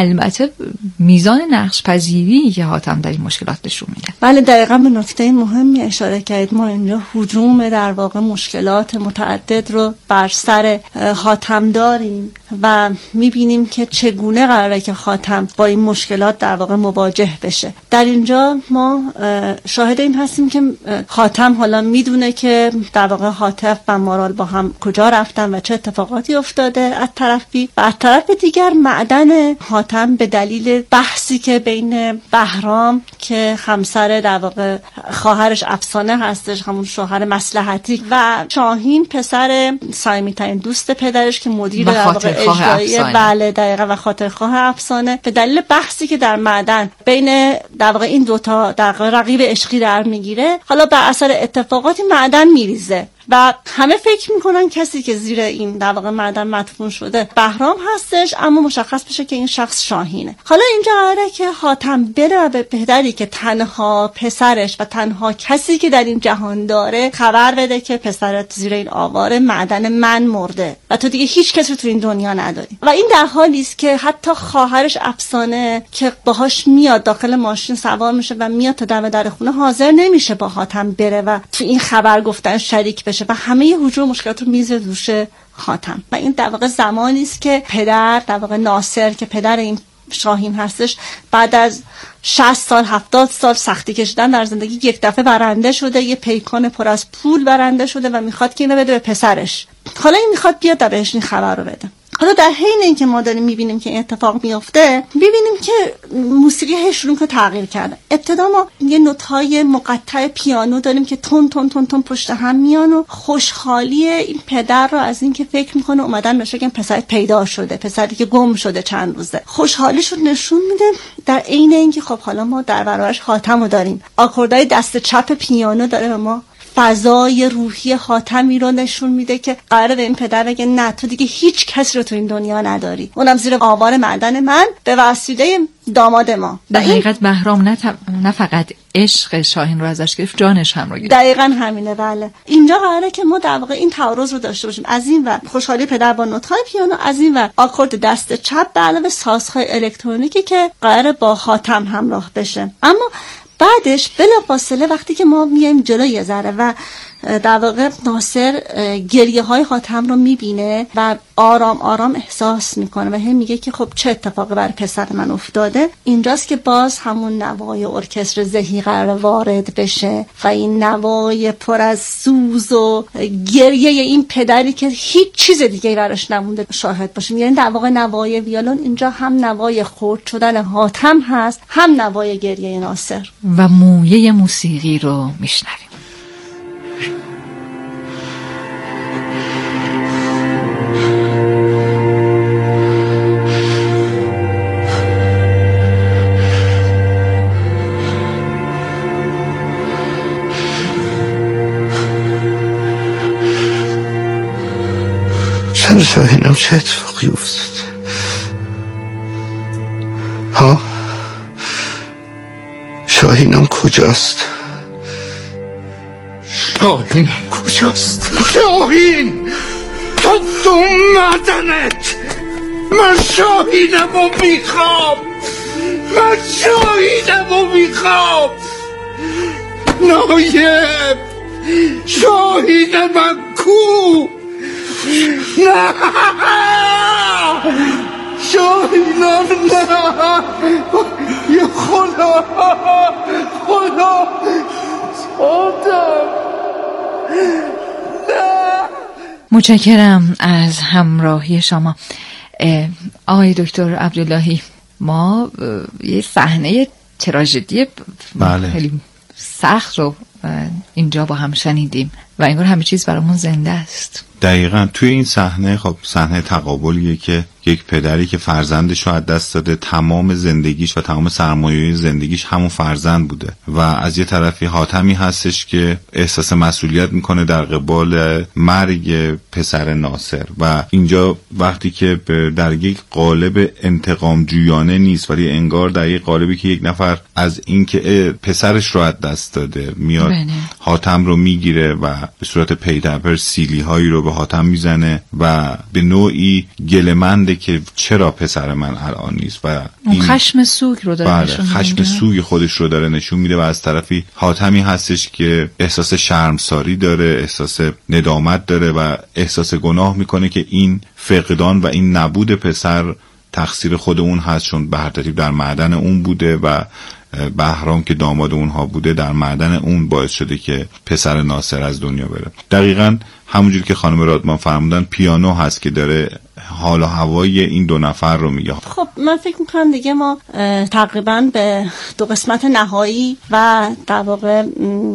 البته میزان نقش پذیری که حاتم در این مشکلات نشون میده. بله دقیقاً به نکته مهمی اشاره کردید. ما اینجا هجوم در واقع مشکلات متعدد رو بر سر حاتم داریم و میبینیم که چگونه قراره که حاتم با این مشکلات در واقع مواجه بشه. در اینجا ما شاهد این هستیم که حاتم حالا میدونه که در واقع هاتف و مارال با هم کجا رفتن و چه اتفاقاتی افتاده از طرفی، و از طرف دیگر معدن حاتم به دلیل بحثی که بین بهرام که همسر در واقع خواهرش افسانه هستش، همون شوهر مصلحتی، و شاهین پسر صمیمی‌ترین دوست پدرش که مدیر در واقع اجرایی، بله دقیقاً، و خاطرخواه افسانه، به دلیل بحثی که در معدن بین در واقع این دوتا در واقع رقیب عشقی در میگیره، حالا بر اثر اتفاقاتی معدن میریزه و همه فکر میکنن کسی که زیر این در واقع معدن مدفون شده بهرام هستش، اما مشخص بشه که این شخص شاهینه. حالا اینجا قراره که حاتم بره و به بهتری که تنها پسرش و تنها کسی که در این جهان داره خبر بده که پسرت زیر این آوار معدن من مرده و تو دیگه هیچ کس رو تو این دنیا نداری. و این در حالی است که حتی خواهرش افسانه که باهاش میاد داخل ماشین سوار میشه و میاد تا در خونه، حاضر نمیشه با حاتم بره و تو این خبر گفتن شریک بشه و همه ی حجوم مشکلات رو میزه دوش حاتم. و این در واقع زمانی است که پدر در واقع ناصر که پدر این شاهین هستش، بعد از 60 سال 70 سال سختی کشیدن در زندگی یک دفعه برنده شده، یه پیکان پر از پول برنده شده و میخواد که اینو بده به پسرش. حالا این میخواد بیاد و بهش این خبر رو بده. حالا در حین این که ما داریم میبینیم که این اتفاق میفته، میبینیم که موسیقی شروع کنه تغییر کرده. ابتدا ما یه نوت‌های مقطع پیانو داریم که تون تون تون تون پشت هم میان و خوشحالی این پدر رو از این که فکر میکنه اومدن بهش بگن پسرت پیدا شده، پسری که گم شده چند روزه، خوشحالیش رو نشون میده. در عین این که خب حالا ما در برابرش حاتم رو داریم، آکوردهای دست چپ پیانو داره و ما فضای روحی حاتمی رو نشون میده که قراره به این پدر بگه نه تو دیگه هیچ کسی رو تو این دنیا نداری، اونم زیر آوار معدن من به وسیله داماد ما. در حقیقت بهرام نه فقط عشق شاهین رو ازش گرفت، جانش هم رو گرفت. دقیقاً همینه. بله اینجا قراره که ما در واقع این تعارض رو داشته باشیم، از این و خوشحالی پدر با نوت‌های پیانو، از این و آکورد دست چپ به علاوه سازهای الکترونیکی که قراره با حاتم همراه بشه. اما بعدش بلافاصله وقتی که ما میایم جلو یه ذره و در واقع ناصر گریه های حاتم رو میبینه و آرام آرام احساس میکنه و هم میگه که خب چه اتفاقی برای پسر من افتاده، اینجاست که باز همون نوای ارکستر زهی قرار وارد بشه و این نوای پر از سوز و گریه این پدری که هیچ چیز دیگه براش نمونده شاهد باشیم. یعنی در واقع نوای ویولون اینجا هم نوای خرد شدن حاتم هست، هم نوای گریه ناصر. و مویه موسیقی رو میشنویم. شاهینم چه اتفاقی افتاد؟ ها؟ شاهینم کجاست؟ شاهینم کجاست؟ شاهین تو معدنت، من شاهینمو میخوام، من شاهینمو میخوام. نایب شاهین من کو؟ نه شاهینم نه، یا خدا خدا نه. متشکرم از همراهی شما آقای دکتر عبداللهی. ما یه صحنه تراژدی خیلی سخت رو اینجا با هم شنیدیم و انگار همه چیز برامون زنده است. دقیقاً توی این صحنه خب صحنه تقابلیه که یک پدری که فرزندش رو از دست داده، تمام زندگیش و تمام سرمایه زندگیش همون فرزند بوده و از یه طرفی حاتمی هستش که احساس مسئولیت میکنه در قبال مرگ پسر ناصر. و اینجا وقتی که در یک قالب انتقام جویانه نیست، ولی انگار در یک قالبی که یک نفر از این که پسرش رو از دست داده میاد حاتم رو میگیره و به صورت پیدرپر سیلی هایی رو به حاتم میزنه و به نوعی گله‌منده که چرا پسر من الان نیست و این خشم سوگ رو داره نشون میده. خشم سوگ خودش رو داره نشون میده و از طرفی حاتمی هستش که احساس شرمساری داره، احساس ندامت داره و احساس گناه میکنه که این فقدان و این نبود پسر تقصیر خود اون هست، چون بهرطریب در معدن اون بوده و بهرام که داماد اونها بوده در معدن اون باعث شده که پسر ناصر از دنیا بره. دقیقاً همونجوری که خانم رادمان فرمودن پیانو هست که داره حال و هوای این دو نفر رو میگه. خب من فکر میکنم دیگه ما تقریبا به دو قسمت نهایی و در واقع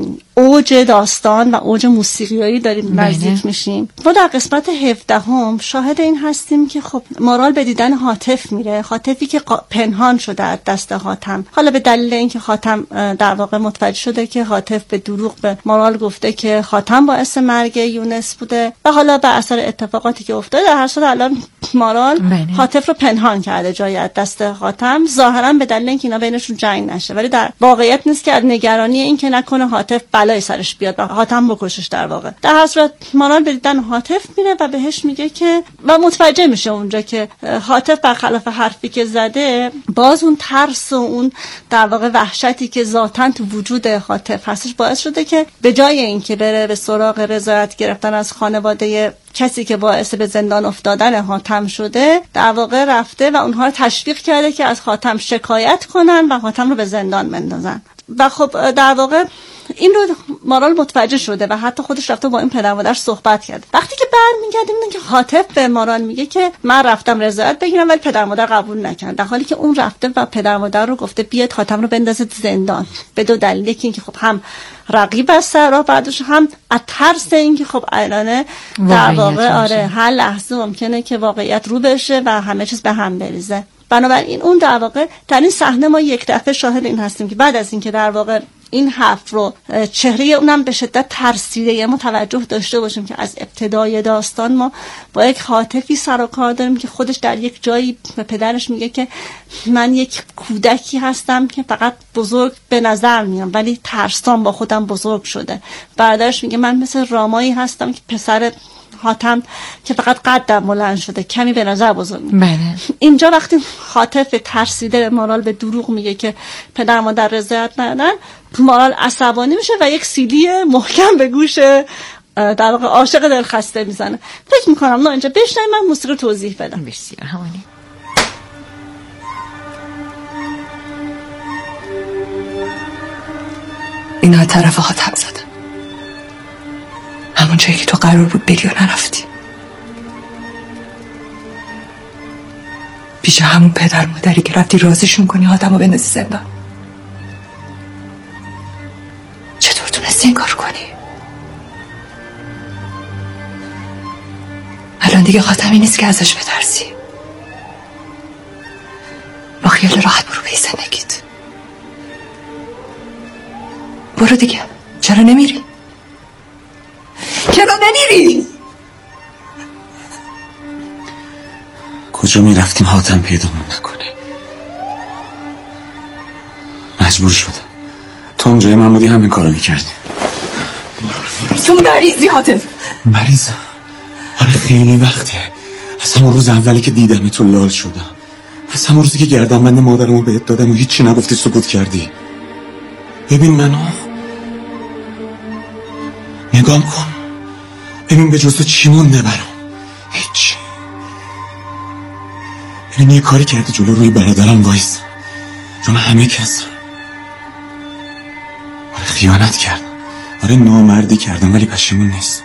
اوج داستان و اوج موسیقیایی داریم نزدیک میشیم. ما در قسمت 17 شاهد این هستیم که خب مارال به دیدن هاتف میره، هاتفی که پنهان شده از دست حاتم. حالا به دلیل اینکه حاتم در واقع متوجه شده که هاتف به دروغ به مارال گفته که حاتم باعث مرگ یونس بوده و حالا به اثر اتفاقاتی که افتاده در هر صورت الان مارال هاتف رو پنهان کرده جای از دست حاتم، ظاهرا به دلیل اینکه اینا بینشون جنگ نشه، ولی در واقعیت نیست که از نگرانی این که نکنه هاتف بلای سرش بیاد و حاتم بکشش. در واقع در هر صورت مارال به دیدن هاتف میره و بهش میگه که و متوجه میشه اونجا که هاتف برخلاف حرفی که زده باز اون ترس و اون در واقع وحشتی که ذاتاً تو وجود هاتف هستش باعث شده که به جای اینکه بره به سراغ رضایت گرفتن از خانواده کسی که باعث به زندان افتادن حاتم شده، در واقع رفته و اونها رو تشویق کرده که از حاتم شکایت کنن و حاتم رو به زندان بندازن. و خب در واقع این رو مارال متوجه شده و حتی خودش رفته با این پدر مادر صحبت کرد. وقتی که برمیگرده میبینه که هاتف به مارال میگه که من رفتم رضایت بگیرم ولی پدر مادر قبول نکردن، در حالی که اون رفته و پدر مادر رو گفته بیاد حاتم رو بندازه زندان به دو دلیل. یکی اینکه خب هم رقیب از سرا، بعدش هم از ترس اینکه خب الان در واقع هر لحظه ممکنه که واقعیت رو بشه و همه چیز به هم بریزه. بنابراین اون در واقع در این صحنه ما یک دفعه شاهد این هستیم که بعد از اینکه در واقع این حرف رو چهره اونم به شدت ترسیده ما توجه داشته باشیم که از ابتدای داستان ما با یک هاتفی سر و کار داریم که خودش در یک جایی به پدرش میگه که من یک کودکی هستم که فقط بزرگ به نظر میام ولی ترسام با خودم بزرگ شده. برادرش میگه من مثل رامایی هستم که پسر حاتم که فقط قدم بلند شده کمی به نظر بزرگ. بله. اینجا وقتی هاتف ترسیده مارال به دروغ میگه که پدر مادر رضایت ندادن، مارال عصبانی میشه و یک سیلی محکم به گوش در واقع عاشق دلخسته میزنه. فکر میکنم نه اینجا بشنویم من موسیقی توضیح بدم. بسیار همانی. اینا طرف حاتم زدن، همون جایی که تو قرار بود بری و نرفتی، پیش همون پدر مادری که رفتی رازشون کنی حاتم رو بندازی زندان. چطور تونستی این کار کنی؟ الان دیگه حاتمی نیست که ازش بترسی، با خیال راحت برو به زندگیت. برو دیگه، چرا نمیری؟ چرا نمیری؟ کجا میرفتیم حاتم پیدامون نکنه؟ مجبور شدم. تو اونجای من بودی همین کارو میکردی. تو مریضی حاتم. مریضم؟ آره خیلی وقته. از همون روز اولی که دیدم تو لال شدم، از همون روزی که گردنبند مادرمو بهت دادم و هیچی نگفتی سکوت کردی. ببین منو نگام کن، ببین به جز تو چی مونده برام؟ هیچ. ببین یه کاری کردی جلو روی برادرم وایس، جلو همه کس. آره خیانت کردم، آره نامردی کردم ولی پشیمون نیست.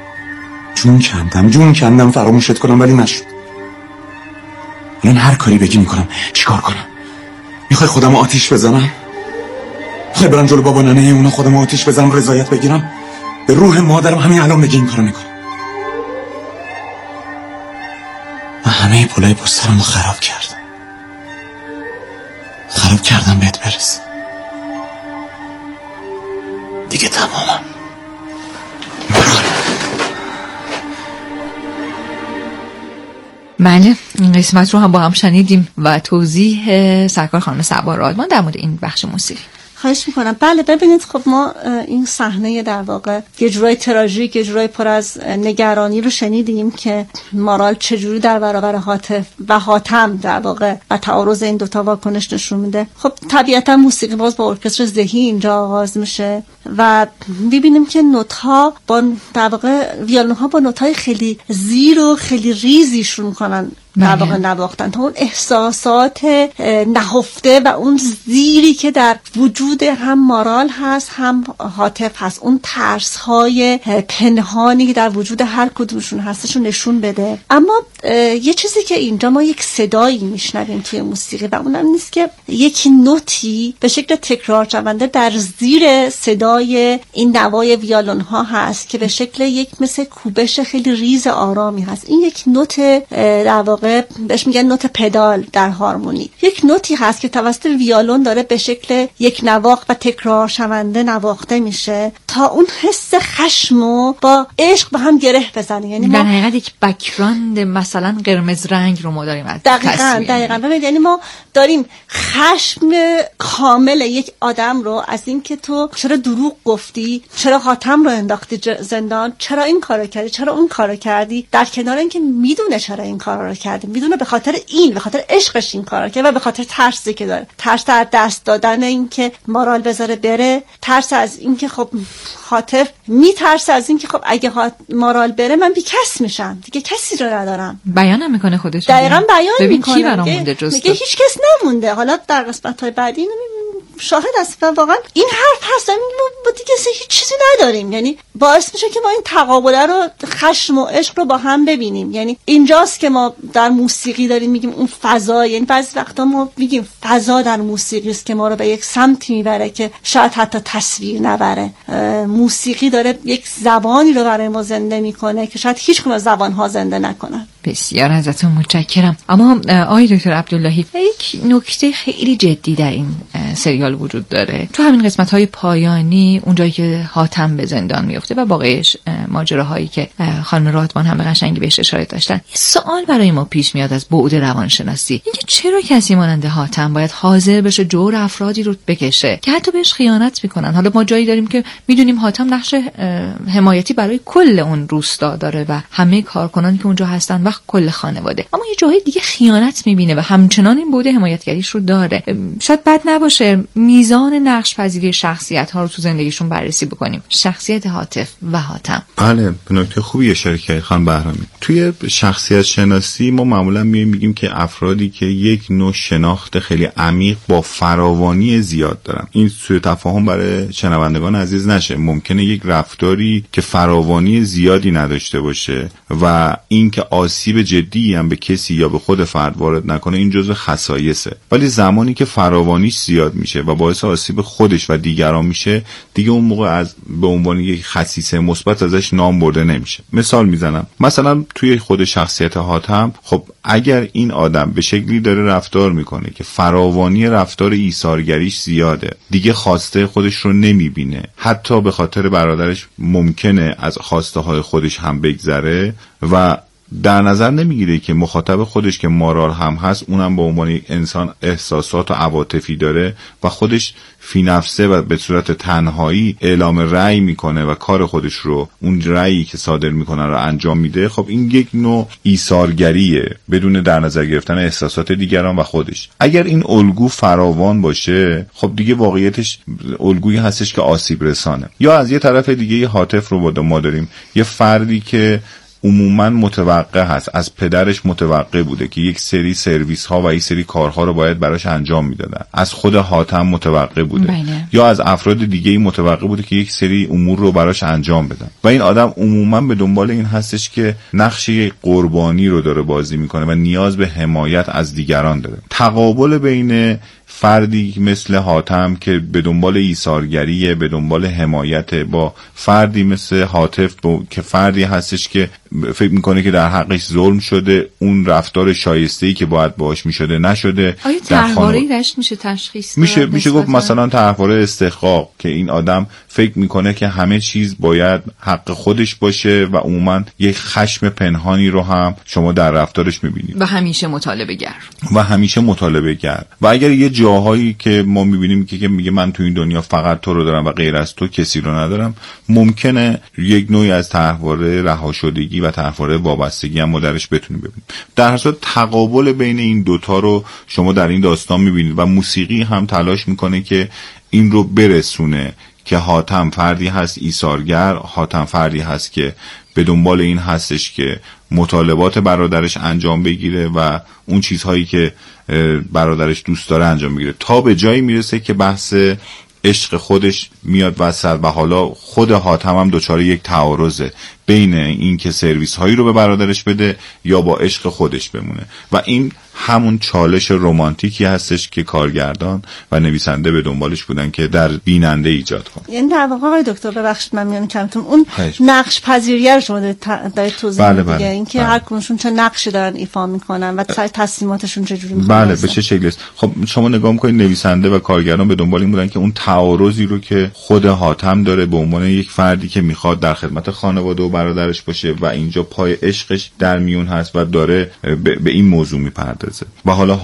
جون کندم فراموشت کنم ولی نشد. الان هر کاری بگی میکنم. چیکار کنم؟ میخوای خودم آتیش بزنم؟ میخوای برم جلو بابا ننه اونا خودم آتیش بزنم رضایت بگیرم؟ به روح مادرم همین الان بگی این کارو میکنم. من همه پولای پسترمو خراب کردم بهت برسه. دیگه تمامم. بله، این قسمت رو هم با هم شنیدیم و توضیح سرکار خانم صبا رادمان در مورد این بخش موسیقی. خواهش میکنم. بله ببینید خب ما این صحنه در واقع یه جورای تراژیک، یه جورای پر از نگرانی رو شنیدیم که مارال چجوری در برابر هاتف و حاتم در واقع و تعارض این دوتا واکنش نشون میده. خب طبیعتا موسیقی باز با ارکستر ذهی اینجا آغاز میشه و میبینیم که نوت‌ها با در واقع ویولن‌ها با نوت‌های خیلی زیر و خیلی ریزی شروع می‌کنن در واقع نواختن تا اون احساسات نهفته و اون زیری که در وجود هم مارال هست هم هاتف هست، اون ترس‌های پنهانی که در وجود هر کدومشون هستش رو نشون بده. اما یه چیزی که اینجا ما یک صدایی میشنویم توی موسیقی و اونم نیست که یک نوتی به شکل تکرار شونده در زیر صدای این نوای ویولن ها هست که به شکل یک مثل کوبش خیلی ریز آرامی هست. این یک نوت در واقع بهش میگن نوت پدال در هارمونی. یک نوتی هست که توسط ویولن داره به شکل یک نواخت و تکرار شونده نواخته میشه تا اون حس خشمو با عشق با هم گره بزنه. یعنی در حقیقت یک بک‌گراند مثلا قرمز رنگ رو ما داریم. دقیقاً ببینید یعنی ما داریم خشم کامل یک آدم رو از این که تو چرا دروغ گفتی، چرا حاتم رو انداختی زندان، چرا این کارو کردی، چرا اون کارو کردی، در کنار اینکه میدونه چرا این کارو رو کرده، میدونه به خاطر عشقش این کارو کرده و به خاطر ترسی که داره، ترس از دست دادن این که مارال بذاره بره، ترس از این که خب هاتف میترسه از این که خب اگه مارال بره من بیکس میشم، دیگه کسی رو ندارم. بیانم میکنه خودش. دقیقاً بیان میکنه. کی برام مونده جز میگه هیچ کس نمونده. حالا در قسمت‌های بعدی اینو شاهد است و واقعا این حرف هست. ما دیگه هیچ چیزی نداریم. یعنی باعث میشه که ما این تقابله رو، خشم و عشق رو با هم ببینیم. یعنی اینجاست که ما در موسیقی داریم میگیم اون فضا، یعنی بعضی وقتا ما میگیم فضا در موسیقی است که ما رو به یک سمتی میبره که شاید حتی تصویر نبره. موسیقی داره یک زبانی رو برای ما زنده میکنه که شاید هیچ کدوم از زبان‌ها زنده نکنن. بسیار ازتون متشکرم. اما آقای دکتر عبداللهی، یک نکته خیلی جدی در این سریال وجود داره. تو همین قسمت‌های پایانی، اونجایی که حاتم به زندان میفته و باقیش ماجراهایی که خانم رادمان هم به قشنگی بهش اشاره داشتن، یه سوال برای ما پیش میاد از بعد روانشناسی، اینکه چرا کسی مانند حاتم باید حاضر بشه جور افرادی رو بکشه که حتی بهش خیانت میکنن؟ حالا ما جایی داریم که میدونیم حاتم نقش حمایتی برای کل اون روستا داره و همه کارکنانی که اونجا هستن و کل خانواده، اما یه جایی دیگه خیانت میبینه و همچنان این بود حمایتگریش رو داره. شاید بد نباشه میزان نقش پذیری شخصیت ها رو تو زندگیشون بررسی بکنیم. شخصیت هاتف و حاتم. بله، به نکته خوبی اشاره کردید خانم بهرامی. توی شخصیت شناسی ما معمولا میگیم که افرادی که یک نوع شناخت خیلی عمیق با فراوانی زیاد دارن. این سوء تفاهم برای شنوندگان عزیز نشه. ممکنه یک رفتاری که فراوانی زیادی نداشته باشه و این که آسیب جدی هم به کسی یا به خود فرد وارد نکنه، این جزو خصایصه. ولی زمانی که فراوانیش زیاد میشه و باعث آسیب خودش و دیگران میشه، دیگه اون موقع از به عنوان یک خصیصه مثبت ازش نام برده نمیشه. مثال میزنم، مثلا توی خود شخصیت حاتم، خب اگر این آدم به شکلی داره رفتار میکنه که فراوانی رفتار ایثارگریش زیاده، دیگه خواسته خودش رو نمیبینه، حتی به خاطر برادرش ممکنه از خواسته های خودش هم بگذره و در نظر نمیگیره که مخاطب خودش که مارال هم هست، اونم به عنوان یک انسان احساسات و عواطفی داره و خودش فی نفسه و به صورت تنهایی اعلام رأی میکنه و کار خودش رو، اون رأیی که صادر میکنه رو انجام میده. خب این یک نوع ایثارگریه بدون در نظر گرفتن احساسات دیگران و خودش. اگر این الگو فراوان باشه، خب دیگه واقعیتش الگویی هستش که آسیب رسانه. یا از یه طرف دیگه یه هاتف رو ما داریم، یه فردی که عموما متوقع هست، از پدرش متوقع بوده که یک سری سرویس ها و یک سری کارها رو باید براش انجام میدادن. از خود حاتم متوقع بوده. بله. یا از افراد دیگه متوقع بوده که یک سری امور رو براش انجام بدن و این آدم عموما به دنبال این هستش که نقش قربانی رو داره بازی میکنه و نیاز به حمایت از دیگران داره. تقابل بین فردی مثل حاتم که به دنبال ایثارگریه، به دنبال حمایت، با فردی مثل هاتف که فردی هستش که فکر میکنه که در حقش ظلم شده، اون رفتار شایسته‌ای که باید باهاش میشده نشده. آیا طرحواره‌ای رشت میشه تشخیص داد؟ میشه گفت مثلا طرحواره استحقاق، که این آدم فکر میکنه که همه چیز باید حق خودش باشه و عموما یک خشم پنهانی رو هم شما در رفتارش میبینید و همیشه مطالبه گر و اگر یه جاهایی که ما میبینیم که میگه من تو این دنیا فقط تو رو دارم و غیر از تو کسی رو ندارم، ممکنه یک نوعی از طرحواره رهاشدگی و طرحواره وابستگی هم ما درش بتونیم ببینیم. در هر صورت تقابل بین این دوتا رو شما در این داستان میبینید و موسیقی هم تلاش میکنه که این رو برسونه که حاتم فردی هست ایثارگر، حاتم فردی هست که به دنبال این هستش که مطالبات برادرش انجام بگیره و اون چیزهایی که برادرش دوست داره انجام بگیره، تا به جایی میرسه که بحث عشق خودش میاد وسط و حالا خود حاتم هم دچار یک تعارضه بین این که سرویس هایی رو به برادرش بده یا با عشق خودش بمونه و این همون چالش رمانتیکی هستش که کارگردان و نویسنده به دنبالش بودن که در بیننده ایجاد کنه. یعنی در واقع آقای دکتر ببخشید من میونم کمتون اون نقش پذیریه رو شما دارید توضیح میدید، اینکه هر کدومشون چه نقشی دارن ایفا میکنن و تصمیماتشون چجوری میخوان. بله به چه شکلی است. خب شما نگاه میکنید نویسنده و کارگردان به دنبال این بودن که اون تعارضی رو که خود حاتم داره به عنوان یک فردی که میخواد در خدمت خانواده و برادرش باشه و اینجا پای عشقش در میون هست و داره به این موضوع میپردازه و حالا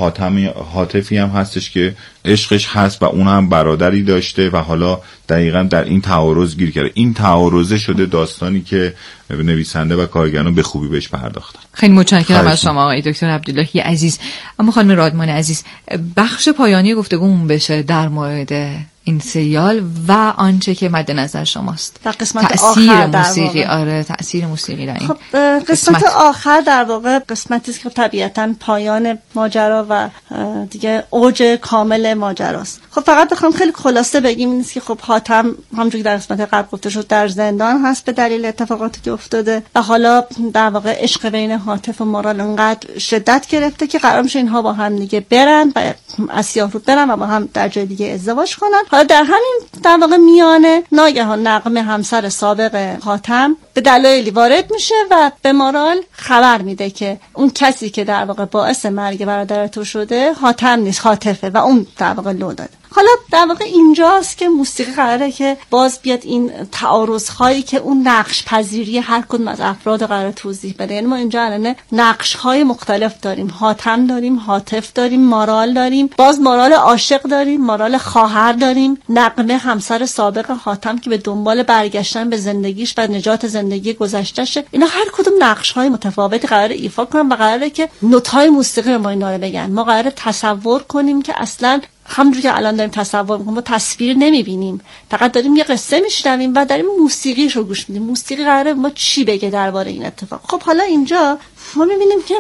حاطفی هم هستش که عشقش هست و اون هم برادری داشته و حالا دقیقاً در این تعارض گیر کرده. این تعارضه شده داستانی که نویسنده و کارگردان به خوبی بهش پرداختن. خیلی متشکرم از شما آقای دکتر عبداللهی عزیز. اما خانم رادمان عزیز، بخش پایانی گفتگومون بشه در مورد این سریال و آنچه که مد نظر شماست در قسمت تأثیر آخر موسیقی. آره تأثیر موسیقی در این خب قسمت آخر در واقع قسمتی است که طبیعتاً پایان ماجرا و دیگه اوج کامل ماجراست. خب فقط بخوام خیلی خلاصه بگیم این است که خب حاتم همونجوری در قسمت قبل گفته شد در زندان هست به دلیل اتفاقاتی که افتاده و حالا در واقع عشق بین حاتف و مارال انقدر شدت گرفته که قرار میشه اینها با هم دیگه برن و از سیاه‌رود برن و با هم در جای دیگه ازدواج کنن. حالا در همین در واقع میانه ناگهان نغمه همسر سابق حاتم به دلایلی وارد میشه و به مارال خبر میده که اون کسی که در واقع باعث مرگ برادر تو شده حاتم نیست، حاتفه و اون در واقع لو داده. حالا در واقع اینجاست که موسیقی قراره که باز بیاد این تعارض‌هایی که اون نقش پذیری هر کدوم از افراد قراره توضیح بده. یعنی ما اینجا الان نقش‌های مختلف داریم، حاتم داریم، حاتف داریم، مارال داریم، باز مارال عاشق داریم، مارال خواهر داریم، نغمه همسر سابق حاتم که به دنبال برگشتن به زندگیش و نجات زندگی گذشته‌شه. اینا هر کدوم نقش‌های متفاوتی قراره ایفا کنن و قراره که نوت‌های موسیقی ما اینا رو بگن. ما قراره تصور کنیم که اصلاً همونجوری که الان داریم تصور می‌کنیم ما تصویر نمی‌بینیم، فقط داریم یه قصه میشنویم و داریم موسیقیش رو گوش میدیم. موسیقی قراره ما چی بگه درباره این اتفاق. خب حالا اینجا ما می‌بینیم که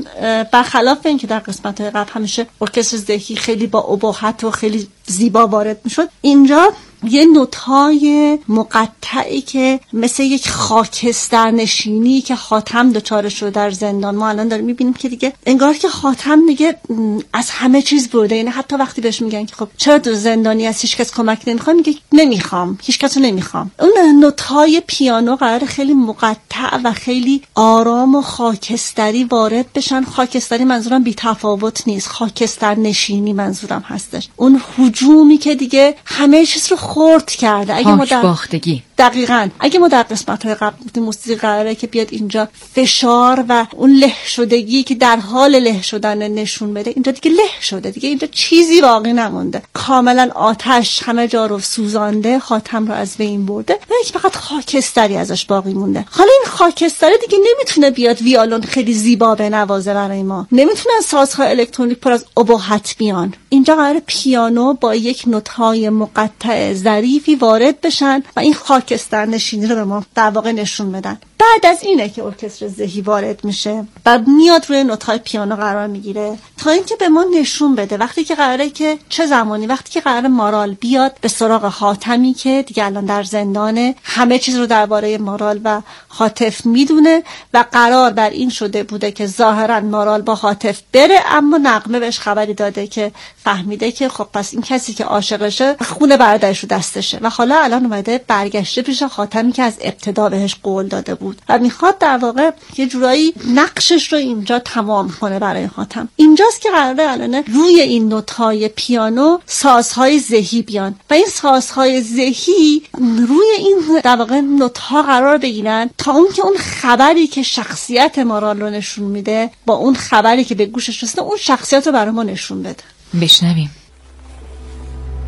برخلاف اینکه در قسمت‌های قبل همیشه ارکستر ذهی خیلی با ابهت و خیلی زیبا وارد می‌شد، اینجا یه نوت‌های مقطعی که مثل یک خاکستر نشینی که حاتم دچار شده در زندان ما الان داریم می‌بینیم که دیگه انگار که حاتم دیگه از همه چیز برده. یعنی حتی وقتی بهش میگن که خب چرا تو زندانی هستی هیچ کس کمک نمی‌خواد، میگه نمی‌خوام، هیچ کس رو نمی‌خوام. اون نوت‌های پیانو قرار خیلی مقطع و خیلی آرام و خاکستری وارد بشن. خاکستری منظورم بی تفاوت نیست، خاکستر نشینی منظورم هستش. اون هجومی که دیگه همه چیز رو خورد کرده. اگه ما باختگی دقیقاً اگه ما در قسمت‌های قبل گفتیم موسیقی قراره که بیاد اینجا فشار و اون له شدگی که در حال له شدن نشون بده، اینجا دیگه له شده، دیگه اینجا چیزی باقی نمونده، کاملا آتش همه جا رو سوزانده، حاتم رو از بین برده و یک فقط خاکستری ازش باقی مونده. حالا این خاکستری دیگه نمیتونه بیاد ویولون خیلی زیبا بنوازه برای ما، نمیتونن سازهای الکترونیک پر از ابهت بیان. اینجا قراره پیانو با یک نوت‌های مقطع ظریفی وارد بشن و این خاکستر نشینی رو به ما در واقع نشون بدن. بعد از اینه که ارکستر ذهی وارد میشه و میاد روی نوت‌های پیانو قرار میگیره تا اینکه به ما نشون بده وقتی که قراره که چه زمانی، وقتی که قراره مارال بیاد به سراغ حاتمی که دیگه الان در زندانه، همه چیز رو درباره مارال و حاتف میدونه و قرار بر این شده بوده که ظاهرا مارال با حاتف بره، اما نغمه بهش خبری داده که فهمیده که خب پس این کسی که عاشقشه خون برادرش رو دستشه و حالا الان اومده برگشته پیش حاتمی که از ابتدا بهش قول داده بود و میخواد در واقع یه جورایی نقشش رو اینجا تمام کنه برای حاتم. اینجاست که قراره الان روی این نوت‌های پیانو سازهای ذهی بیان و این سازهای ذهی روی این در واقع نوت‌ها قرار بگیرن تا اون که اون خبری که شخصیت مارال رو نشون میده با اون خبری که به گوشش رسیده اون شخصیت رو برای ما نشون بده. بشنویم.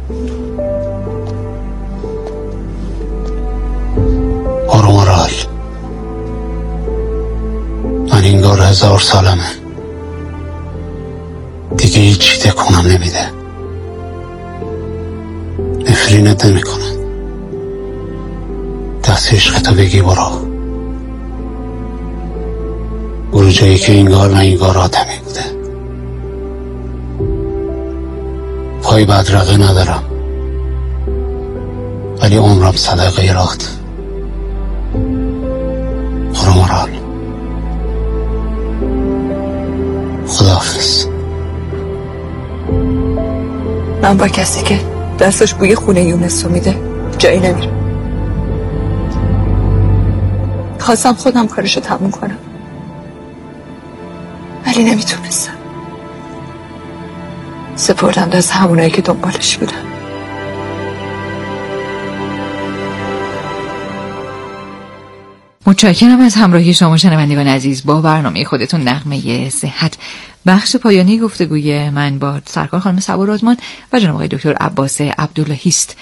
آرال من انگار 1000 سالمه دیگه هیچی تکونم نمیده نفرینت نمی کنن دست عشقتو بگی برو جایی که انگار نه انگار آدمی بوده پای بدرقه ندارم ولی عمرم صدقه راست آرال خداحافظ. من با کسی که دستش بوی خونه یونس رو میده جایی نمیرم. خواستم خودم کارشو تموم کنم ولی نمیتونستم. سپردم دست همونایی که دنبالش بودن. متشکرم از همراهی شما شنوندگان عزیز با برنامه خودتون نغمه صحت. بخش پایانی گفتگوی من با سرکار خانم صبا رادمان و جناب آقای دکتر عباس عبداللهی است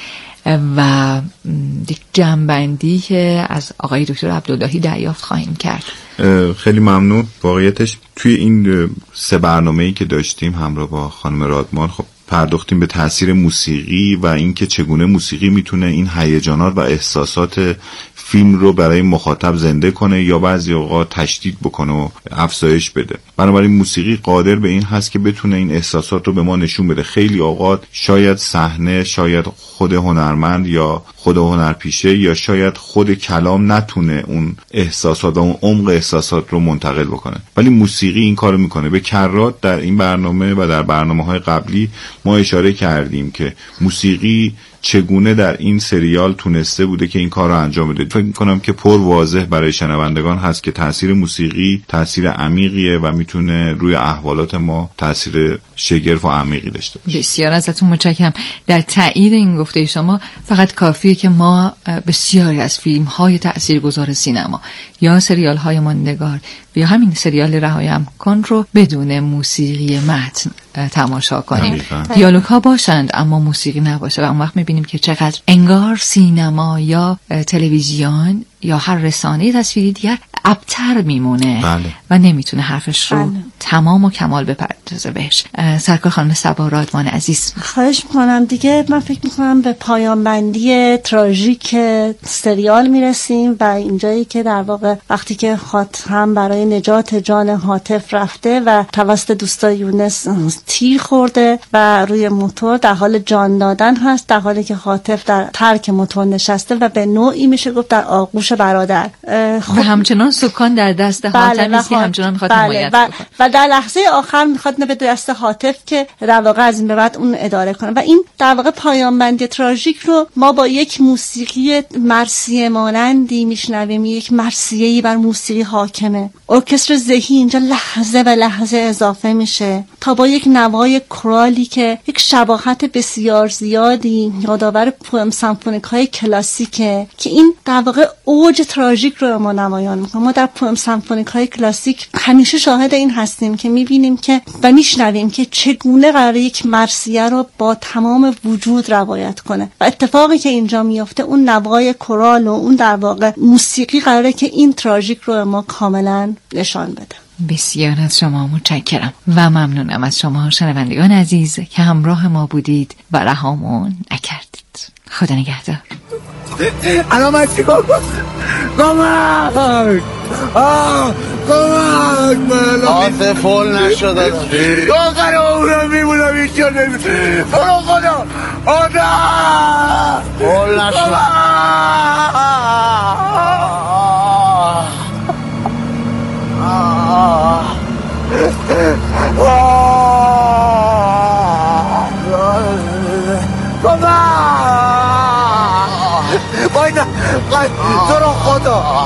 و یک جمع‌بندی که از آقای دکتر عبداللهی دریافت خواهیم کرد. خیلی ممنون. واقعیتش توی این 3 برنامه‌ای که داشتیم همراه با خانم رادمان خب پرداختیم به تاثیر موسیقی و اینکه چگونه موسیقی میتونه این هیجانات و احساسات فیلم رو برای مخاطب زنده کنه یا بعضی اوقات تشدید بکنه و افزایش بده. بنابراین موسیقی قادر به این هست که بتونه این احساسات رو به ما نشون بده. خیلی اوقات شاید صحنه، شاید خود هنرمند یا خود هنرپیشه یا شاید خود کلام نتونه اون احساسات و اون عمق احساسات رو منتقل بکنه، ولی موسیقی این کارو میکنه. به کرات در این برنامه و در برنامه‌های قبلی ما اشاره کردیم که موسیقی چگونه در این سریال تونسته بوده که این کار رو انجام بده. فکر می‌کنم که پر واضح برای شنوندگان هست که تاثیر موسیقی تاثیر عمیقیه و میتونه روی احوالات ما تاثیر شگرف و عمیقی داشته باشه. بسیار ازتون متشکرم. در تایید این گفته شما فقط کافیه که ما بسیاری از فیلم‌های تاثیرگذار سینما یا سریال‌های ماندگار یا همین سریال رهایم کن رو بدون موسیقی متن تماشا کنیم. دیالوگ ها باشند اما موسیقی نباشه و اون وقت میبینیم که چقدر انگار سینما یا تلویزیون یا هر رسانه تصویری دیگر ابتر میمونه و نمیتونه حرفش رو تمام و کمال بپردازه بهش. سرکار خانم صبا رادمان عزیز، خواهش میکنم دیگه. من فکر میکنم به پایان بندی تراژیک سریال میرسیم و اینجایی که در واقع وقتی که خاتم برای نجات جان هاتف رفته و توسط دوستای یونس تیر خورده و روی موتور در حال جان دادن هست، در حالی که هاتف در ترک موتور نشسته و به نوعی میشه گفت در آغوش برادر و همچنان سکان در دست هاتف است که همچنان میخواد حمایت کنه و در لحظه آخر میخواد به دست هاتف که در واقع از این به بعد اون اداره کنه و این در واقع پایان بندی تراژیک رو ما با یک موسیقی مرثیه مانندی میشنویم. یک مرثیه‌ای بر موسیقی حاکمه. ارکستر ذهی اینجا لحظه به لحظه اضافه میشه تا با یک نوای کورالی که یک شباهت بسیار زیادی یادآور پوئم سمفونیک‌های کلاسیکه که این در واقع اوج تراژیک رو ما نمایان میکنه. ما در پوئم سمفونیک‌های کلاسیک همیشه شاهد این هستیم که میبینیم که و میشنویم که چگونه قراره یک مرثیه رو با تمام وجود روایت کنه و اتفاقی که اینجا میفته اون نوای کورال و اون در واقع موسیقی قراره که این تراژیک رو ما کاملا نشان بده. بسیار از شما متشکرم و ممنونم از شما شنوندگان عزیز که همراه ما بودید و رهامون نکردید. خدا نگهدار. الان من چیکار کنم؟ کمک! کمک! آسه فول نشده آخر اونم میمونم اینجا نمیتونم. برو خدا! آدم! فول نشده بایده تو رو خدا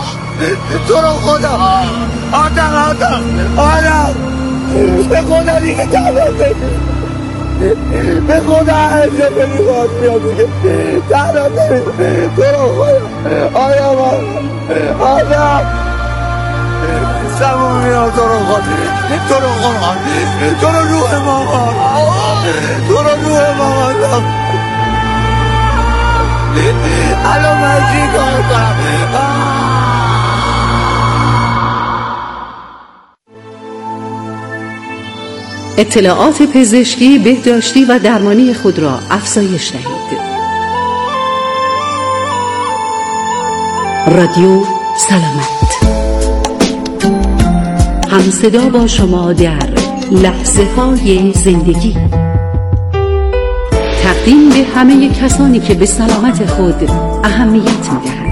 آدم به خدا دیگه تنها به خدا عزیزه نمیخواد میاد دیگه تنها تو رو خدا آدم سمون میاد تو رو روح مامان الان من چی کار کنم؟ اطلاعات پزشکی، بهداشتی و درمانی خود را افزایش دهید. رادیو سلامت، همصدا با شما در لحظه های زندگی. تقدیم به همه کسانی که به سلامت خود اهمیت می‌دهند.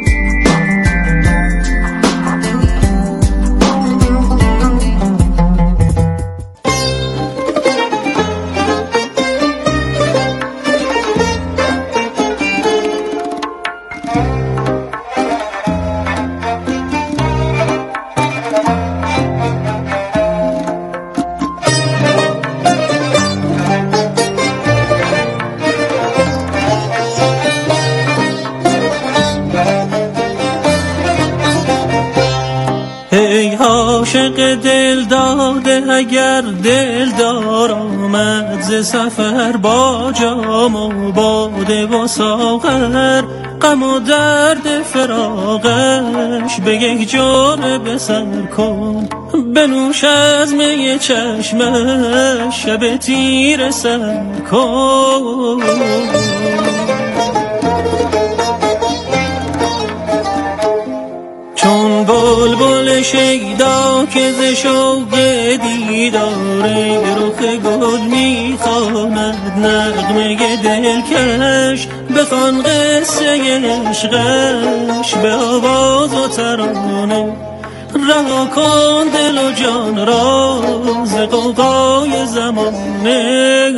عاشق دل داده اگر دلدار آمد ز سفر با جام و باده و ساغر، غم و درد فراقش به یک جرعه به سر کن، بنوش از می چشمش شب تیره سر کن. چون بلبل شیدا که ز شوق دیدار رخ گل میخواند نغمه دلکش، بخوان قصه عشقش به آواز و ترانه، رها کن دل و جان را ز غوغای زمانه.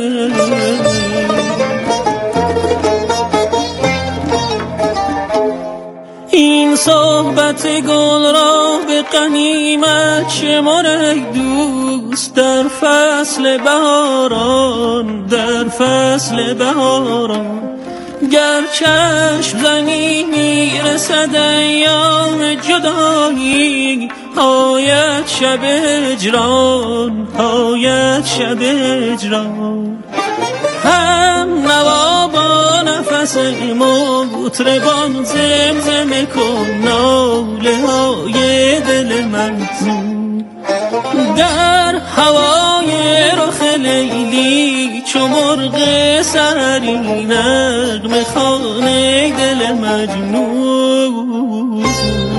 این صحبت گل را به غنیمت شمار ای دوست، در فصل بهاران، در فصل بهاران. گر چشم زنی میرسد ایام جدایی، آید شب هجران، آید شب هجران. هم نوا با نفس مطربان زمزمه کن ناله های دل محزون، در هوای رخ لیلی چو مرغ سحری نغمه خوان دل مجنون.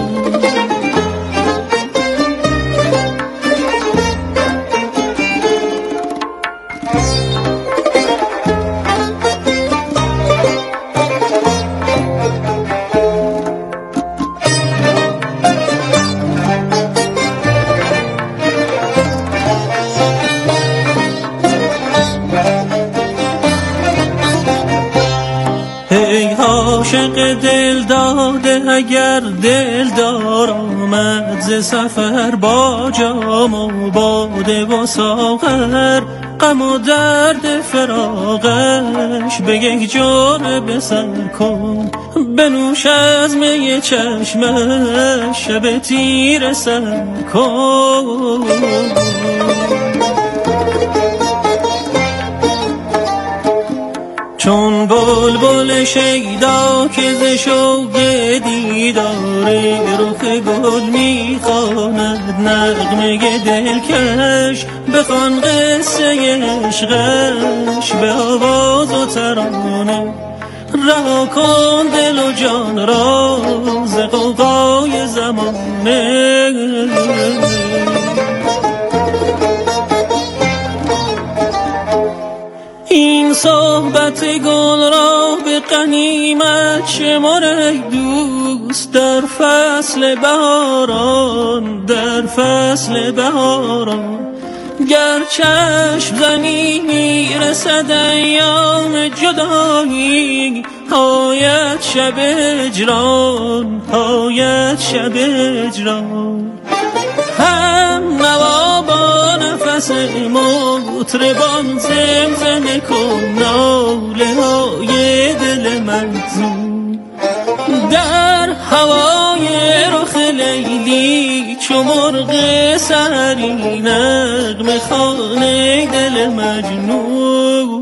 عاشق دل داده اگر دلدار آمد ز سفر با جام و باده و ساغر، غم و درد فراقش به یک جرعه به سر کن، بنوش از می چشمش شب تیره سر کن. چون بلبل شیدا که ز شوق دیدار رخ گل میخواند نغمه دلکش، بخوان قصه عشقش به آواز و ترانه، رها کن دل و جان را ز غوغای زمانه. این صحبت گل را به غنیمت شمار ای دوست، در فصل بهاران، در فصل بهاران. گر چشم زنی میرسد ایام جدایی، آید شب هجران، آید شب هجران. هم نوا با نفس مطربان زمزمه کن ناله های دل محزون، در هوای رخ لیلی چو مرغ سحری نغمه خوان دل مجنون.